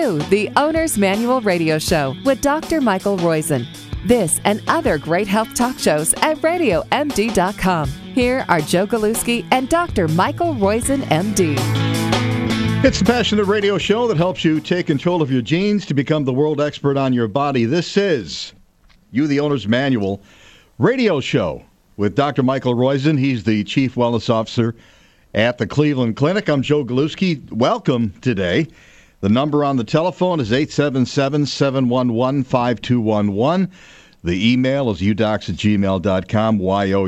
to the Owner's Manual Radio Show with Dr. Michael Roizen. This and other great health talk shows at RadioMD.com. Here are Joe Galuski and Dr. Michael Roizen, MD. It's the Passionate Radio Show that helps you take control of your genes to become the world expert on your body. This is the Owner's Manual Radio Show with Dr. Michael Roizen. He's the Chief Wellness Officer at the Cleveland Clinic. I'm Joe Galuski. Welcome today. The number on the telephone is 877-711-5211. The email is udocs@gmail.com,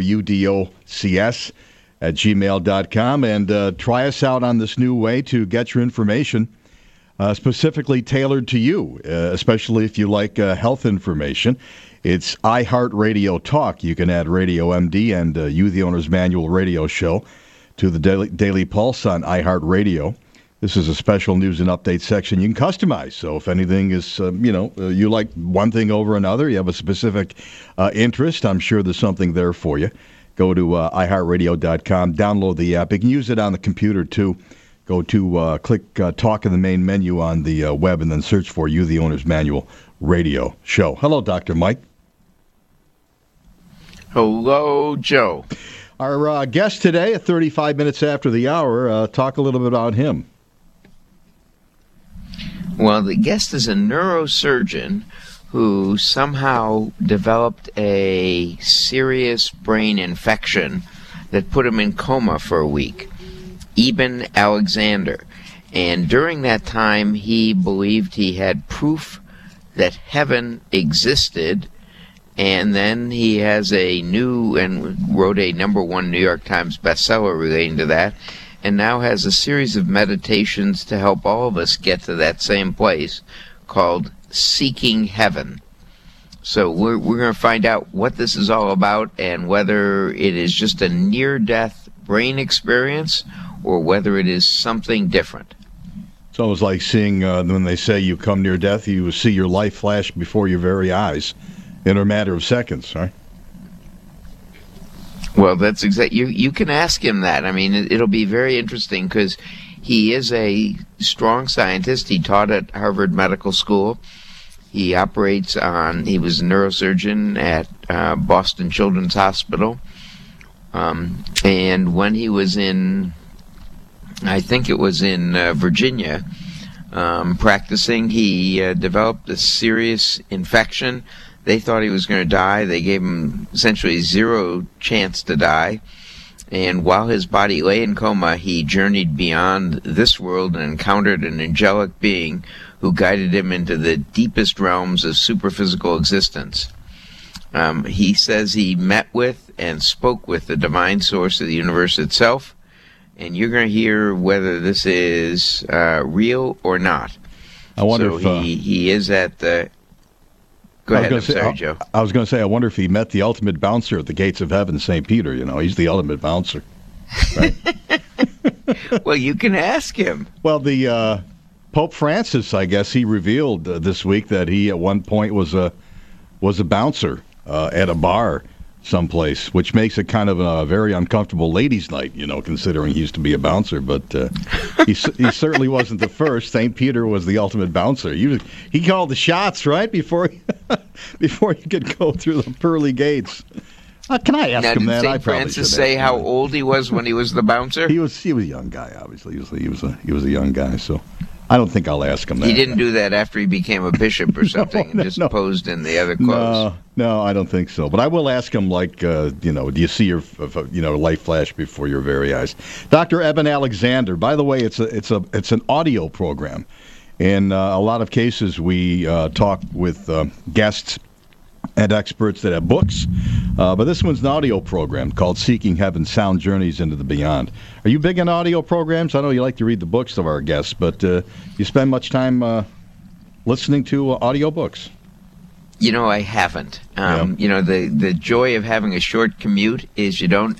youdocs@gmail.com. And try us out on this new way to get your information specifically tailored to you, especially if you like health information. It's iHeartRadio Talk. You can add Radio MD and the Owner's Manual Radio Show to the Daily Pulse on iHeartRadio. This is a special news and update section you can customize. So if anything is, you like one thing over another, you have a specific interest, I'm sure there's something there for you. Go to iHeartRadio.com, download the app. You can use it on the computer, too. Go to click Talk in the main menu on the web and then search for the Owner's Manual Radio Show. Hello, Dr. Mike. Hello, Joe. Our guest today at 35 minutes after the hour, talk a little bit about him. Well, the guest is a neurosurgeon who somehow developed a serious brain infection that put him in coma for a week. Eben Alexander. And during that time, he believed he had proof that heaven existed. And then he has a new and wrote a #1 New York Times bestseller relating to that, and now has a series of meditations to help all of us get to that same place called Seeking Heaven. So we're going to find out what this is all about and whether it is just a near-death brain experience or whether it is something different. It's almost like seeing, when they say you come near death, you see your life flash before your very eyes. In a matter of seconds, right? Well, that's exactly. You can ask him that. I mean, it'll be very interesting because he is a strong scientist. He taught at Harvard Medical School. He operates on. He was a neurosurgeon at Boston Children's Hospital. And when he was in, I think it was in Virginia, practicing, he developed a serious infection. They thought he was going to die. They gave him essentially zero chance to die. And while his body lay in coma, he journeyed beyond this world and encountered an angelic being who guided him into the deepest realms of superphysical existence. He says he met with and spoke with the divine source of the universe itself. And you're going to hear whether this is real or not. I wonder if he is at the... Go ahead, I'm sorry, Joe. I was going to say, I wonder if he met the ultimate bouncer at the gates of heaven, St. Peter. He's the ultimate bouncer. Right? Well, you can ask him. Well, the Pope Francis, I guess, he revealed this week that he at one point was a bouncer at a bar someplace, which makes it kind of a very uncomfortable ladies' night, considering he used to be a bouncer. But he certainly wasn't the first. St. Peter was the ultimate bouncer. He called the shots, right, before you could go through the pearly gates. Can I ask him that? Did St. Francis say how old he was when he was the bouncer? He was a young guy, obviously. He was a young guy, so I don't think I'll ask him that. He didn't do that after he became a bishop or something and just posed in the other clothes. No, I don't think so. But I will ask him, do you see your life flash before your very eyes? Dr. Eben Alexander. By the way, it's an audio program. In a lot of cases, we talk with guests and experts that have books. But this one's an audio program called Seeking Heaven, Sound Journeys into the Beyond. Are you big on audio programs? I know you like to read the books of our guests, but you spend much time listening to audio books? I haven't. The joy of having a short commute is you don't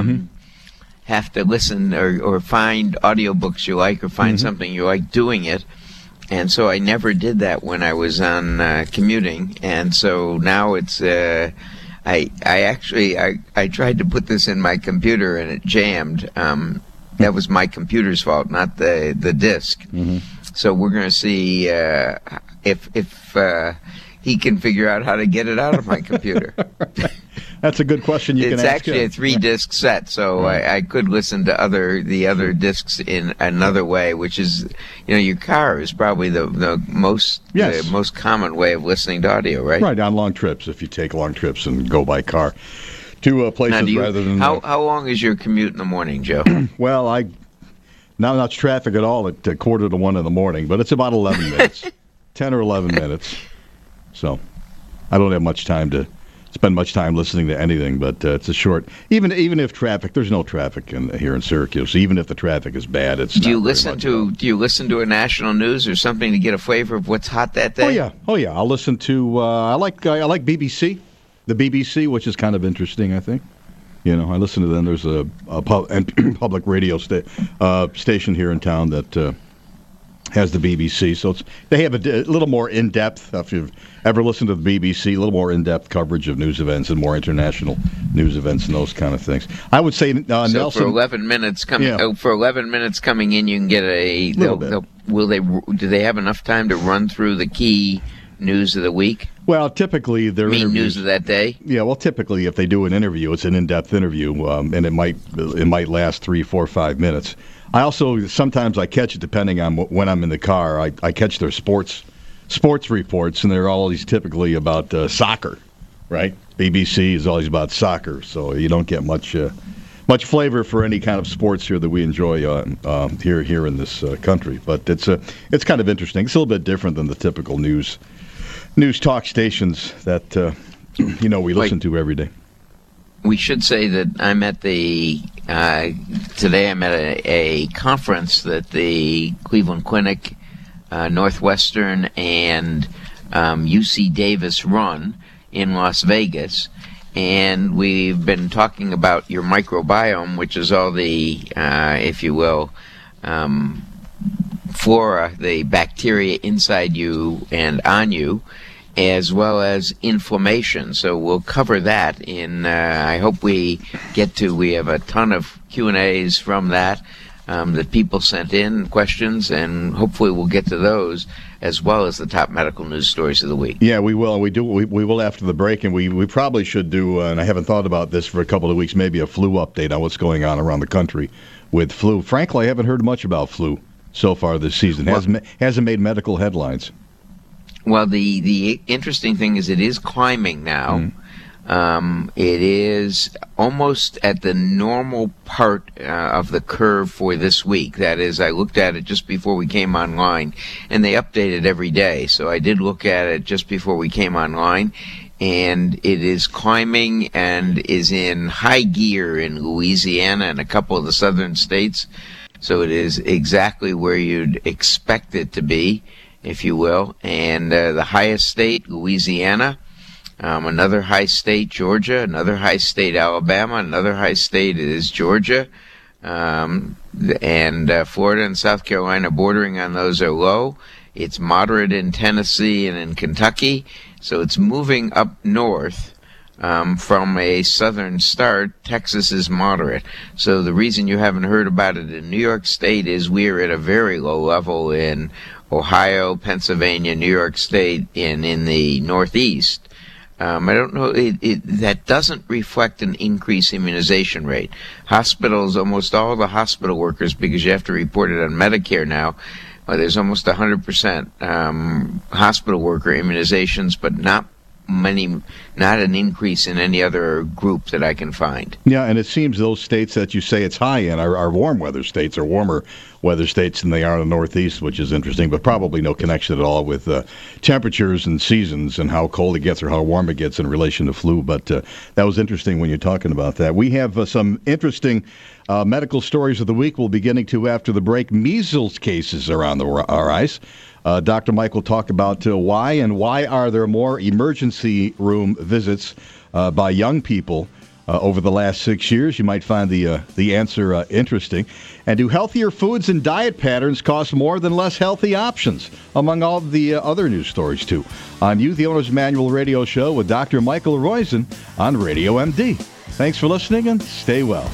have to listen or find audiobooks you like or find something you like doing it. And so I never did that when I was on commuting. And so now it's I tried to put this in my computer and it jammed. That was my computer's fault, not the disk. So we're going to see if he can figure out how to get it out of my computer. That's a good question. It's actually a 3-disc set, so I could listen to the other discs in another way, which is, your car is probably the most common way of listening to audio, right? Right, on long trips, if you take long trips and go by car to places rather than... How long is your commute in the morning, Joe? Well, not much traffic at all at 1:45 in the morning, but it's about 11 minutes, 10 or 11 minutes. So I don't have much time to spend much time listening to anything, but it's a short. Even if traffic, there's no traffic here in Syracuse. Even if the traffic is bad, it's. Do you listen to a national news or something to get a flavor of what's hot that day? Oh yeah. I'll listen to. I like BBC, the BBC, which is kind of interesting. I think. I listen to them. There's a public radio station here in town that has the BBC, so they have a little more in-depth. If you've ever listened to the BBC, a little more in-depth coverage of news events and more international news events and those kind of things. I would say Nelson. For 11 minutes coming in, you can get a little bit. Do they have enough time to run through the key news of the week? Well, typically they're news of that day. Yeah, well, typically if they do an interview, it's an in-depth interview, and it might last 3, 4, 5 minutes. I also sometimes I catch it depending on when I'm in the car. I catch their sports reports, and they're always typically about soccer, right? BBC is always about soccer, so you don't get much flavor for any kind of sports here that we enjoy here in this country. But it's kind of interesting. It's a little bit different than the typical news talk stations that we listen to every day. We should say that I'm at today I'm at a conference that the Cleveland Clinic, Northwestern, and UC Davis run in Las Vegas. And we've been talking about your microbiome, which is all the, if you will, flora, the bacteria inside you and on you, as well as inflammation. So we'll cover that in, I hope we have a ton of Q&As from that people sent in, questions, and hopefully we'll get to those as well as the top medical news stories of the week. Yeah, we will. We will after the break, and we probably should do, and I haven't thought about this for a couple of weeks, maybe a flu update on what's going on around the country with flu. Frankly, I haven't heard much about flu so far this season. Hasn't made medical headlines. Well, the interesting thing is it is climbing now. It is almost at the normal part of the curve for this week. That is, I looked at it just before we came online, and they update it every day. So I did look at it just before we came online, and it is climbing and is in high gear in Louisiana and a couple of the southern states. So it is exactly where you'd expect it to be, if you will. And the highest state, Louisiana. Another high state, Georgia. Another high state, Alabama. Another high state is Georgia. And Florida and South Carolina bordering on those are low. It's moderate in Tennessee and in Kentucky. So it's moving up north. From a southern start, Texas is moderate. So the reason you haven't heard about it in New York State is we're at a very low level in Ohio, Pennsylvania, New York State, and in the Northeast. I don't know, that doesn't reflect an increased immunization rate. Hospitals, almost all the hospital workers, because you have to report it on Medicare now, there's almost 100% hospital worker immunizations, but not an increase in any other group that I can find. Yeah, and it seems those states that you say it's high in are warm weather states, or warmer weather states than they are in the Northeast, which is interesting, but probably no connection at all with temperatures and seasons and how cold it gets or how warm it gets in relation to flu. But that was interesting when you're talking about that. We have some interesting medical stories of the week we'll be getting to after the break. Measles cases are on the rise. Dr. Mike will talk about why are there more emergency room visits by young people over the last 6 years. You might find the answer interesting. And do healthier foods and diet patterns cost more than less healthy options? Among all the other news stories, too. On Youth, the Owner's Manual radio show with Dr. Michael Roizen on Radio MD. Thanks for listening and stay well.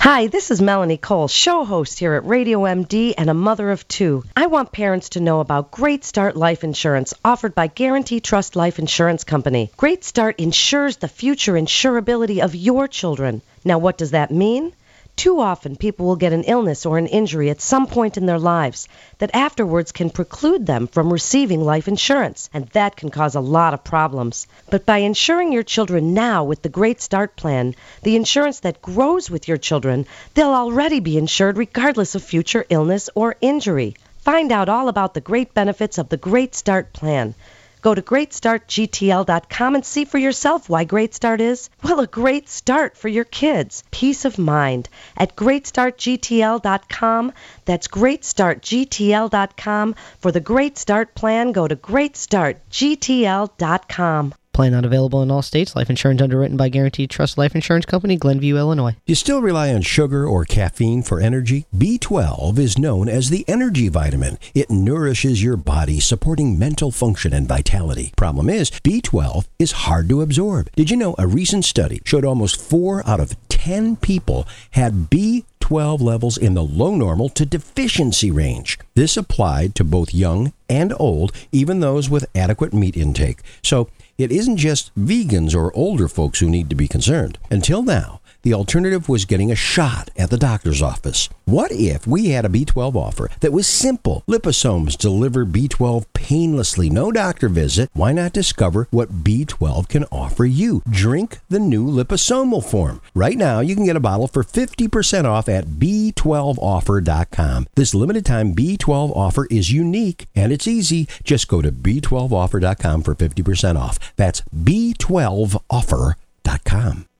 Hi, this is Melanie Cole, show host here at Radio MD and a mother of two. I want parents to know about Great Start Life Insurance offered by Guarantee Trust Life Insurance Company. Great Start insures the future insurability of your children. Now, what does that mean? Too often, people will get an illness or an injury at some point in their lives that afterwards can preclude them from receiving life insurance, and that can cause a lot of problems. But by insuring your children now with the Great Start Plan, the insurance that grows with your children, they'll already be insured regardless of future illness or injury. Find out all about the great benefits of the Great Start Plan. Go to GreatStartGTL.com and see for yourself why Great Start is, well, a great start for your kids. Peace of mind at GreatStartGTL.com. That's GreatStartGTL.com. For the Great Start Plan, go to GreatStartGTL.com. Plan not available in all states. Life insurance underwritten by Guaranteed Trust Life Insurance Company, Glenview, Illinois. Do you still rely on sugar or caffeine for energy? B12 is known as the energy vitamin. It nourishes your body, supporting mental function and vitality. Problem is, B12 is hard to absorb. Did you know a recent study showed almost 4 out of 10 people had B12 levels in the low normal to deficiency range? This applied to both young and old, even those with adequate meat intake. So, it isn't just vegans or older folks who need to be concerned. Until now, the alternative was getting a shot at the doctor's office. What if we had a B12 offer that was simple? Liposomes deliver B12 painlessly, no doctor visit. Why not discover what B12 can offer you? Drink the new liposomal form. Right now, you can get a bottle for 50% off at B12offer.com. This limited time B12 offer is unique and it's easy. Just go to B12offer.com for 50% off. That's B12offer.com.